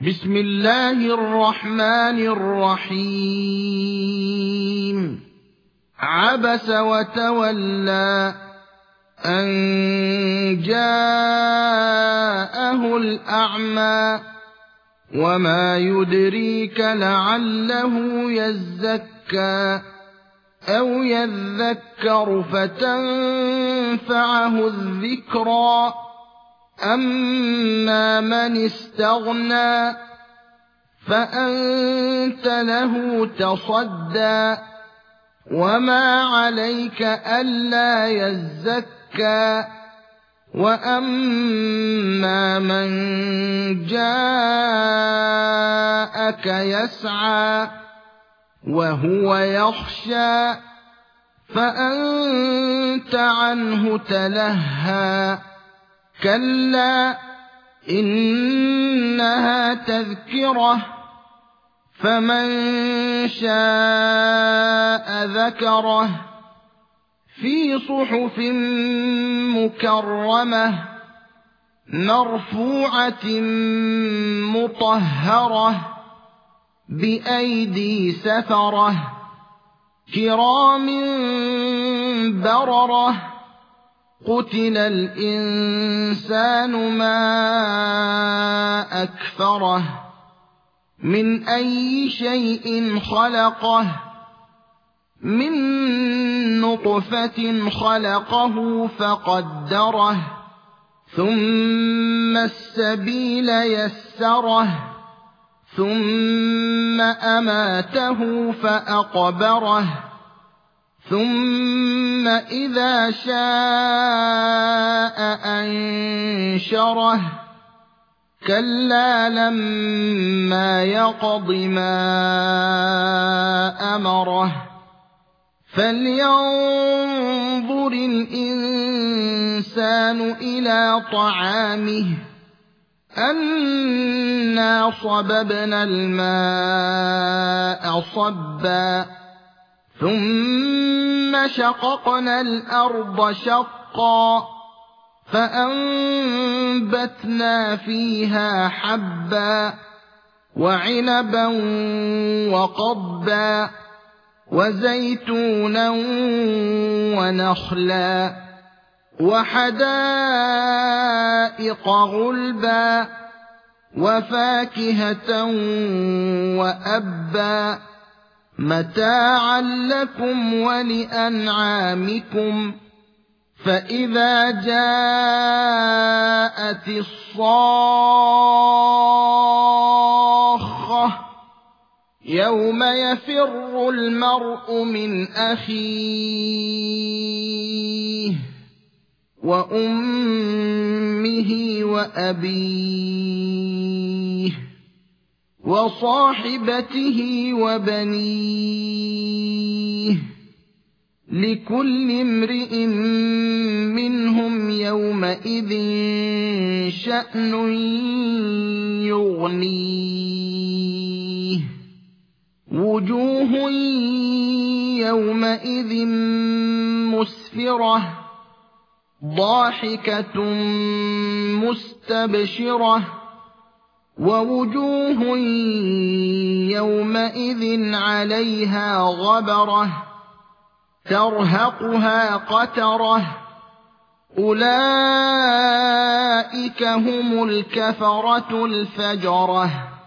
بسم الله الرحمن الرحيم عبس وتولى أن جاءه الأعمى وما يدريك لعله يزكى أو يذكر فتنفعه الذكرى أما من استغنى فأنت له تصدى وما عليك ألا يزكى وأما من جاءك يسعى وهو يخشى فأنت عنه تلهى كلا إنها تذكرة فمن شاء ذكره في صحف مكرمة مرفوعة مطهرة بأيدي سفرة كرام بررة قتل الإنسان ما أكفره من أي شيء خلقه من نطفة خلقه فقدره ثم السبيل يسره ثم أماته فأقبره ثم إذا شاء أنشره كلا لما يقض ما أمره فلينظر الإنسان إلى طعامه أنا صببنا الماء صبا ثم شققنا الأرض شقا فأنبتنا فيها حبا وعنبا وقضبا وزيتونا ونخلا وحدائق غلبا وفاكهة وأبا متاعا لكم ولأنعامكم فإذا جاءت الصاخة يوم يفر المرء من أخيه وأمه وأبيه وصاحبته وبنيه لكل امرئ منهم يومئذ شأن يغنيه وجوه يومئذ مسفرة ضاحكة مستبشرة ووجوه يومئذ عليها غبرة ترهقها قترة أولئك هم الكفرة الفجرة